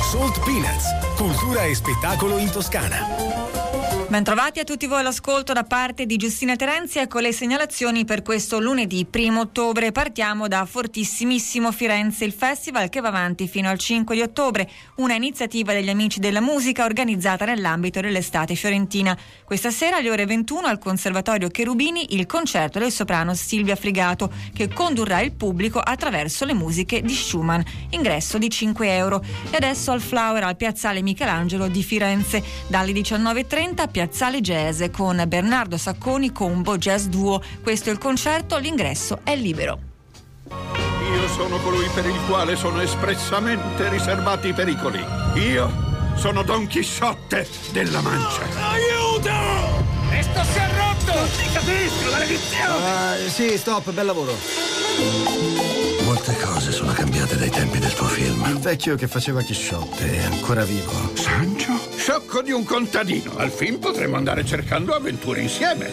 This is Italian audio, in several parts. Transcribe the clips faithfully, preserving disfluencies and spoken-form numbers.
Salt Peanuts, cultura e spettacolo in Toscana. Bentrovati a tutti voi all'ascolto da parte di Giustina Terenzi. Ecco le segnalazioni per questo lunedì primo ottobre. Partiamo da Fortissimissimo Firenze, il festival che va avanti fino al cinque di ottobre, una iniziativa degli Amici della Musica organizzata nell'ambito dell'estate fiorentina. Questa sera alle ore ventuno al Conservatorio Cherubini il concerto del soprano Silvia Frigato, che condurrà il pubblico attraverso le musiche di Schumann. Ingresso di cinque euro. E adesso al Flower al Piazzale Michelangelo di Firenze dalle diciannove e trenta Piazzale Jazz con Bernardo Sacconi Combo Jazz Duo. Questo è il concerto, l'ingresso è libero. Io sono colui per il quale sono espressamente riservati i pericoli. Io sono Don Chisciotte della Mancia. Aiuto! Questo si è rotto! Non ti capisco, maledizione! Uh, sì, stop, bel lavoro. Molte cose sono cambiate dai tempi del tuo film. Il vecchio che faceva Chisciotte è ancora vivo. Sancho? Sciocco di un contadino. Al film potremmo andare cercando avventure insieme.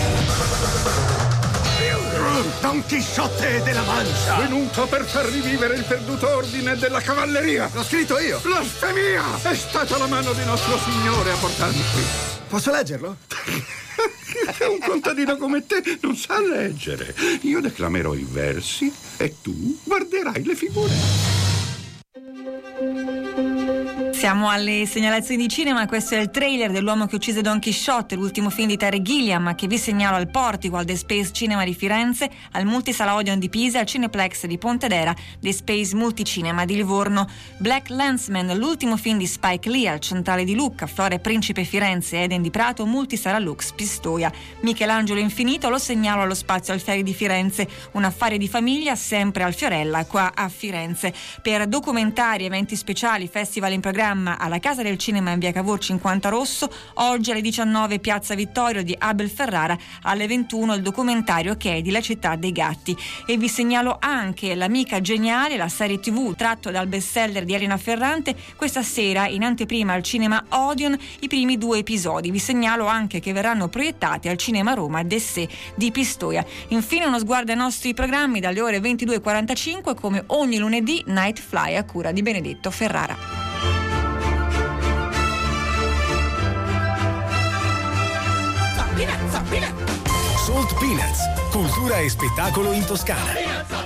Don Chisciotte della Mancia! Venuto per far rivivere il perduto ordine della cavalleria. L'ho scritto io. Blasfemia! È stata la mano di nostro Signore a portarmi qui. Posso leggerlo? Un contadino come te non sa leggere. Io declamerò i versi e tu guarderai le figure. Siamo alle segnalazioni di cinema. Questo è il trailer dell'uomo che uccise Don Chisciotte, l'ultimo film di Terry Gilliam, che vi segnalo al Portico, al The Space Cinema di Firenze, al Multisala Odeon di Pisa, al Cineplex di Pontedera, The Space Multicinema di Livorno. Black Landsman, l'ultimo film di Spike Lee, al Centrale di Lucca, Flore Principe Firenze, Eden di Prato, Multisala Lux Pistoia. Michelangelo Infinito lo segnalo allo Spazio Alfieri di Firenze, un affare di famiglia sempre al Fiorella, qua a Firenze. Per documentari, eventi speciali, festival in programma alla Casa del Cinema in via Cavour cinquanta Rosso, oggi alle diciannove Piazza Vittorio di Abel Ferrara, alle ventuno il documentario Chedi, la città dei gatti. E vi segnalo anche L'amica geniale, la serie tivù tratto dal bestseller di Elena Ferrante, questa sera in anteprima al Cinema Odeon i primi due episodi. Vi segnalo anche che verranno proiettati al Cinema Roma Dessè di Pistoia. Infine uno sguardo ai nostri programmi dalle ore ventidue e quarantacinque, come ogni lunedì Night Fly a cura di Benedetto Ferrara. Salt Peanuts, cultura e spettacolo in Toscana.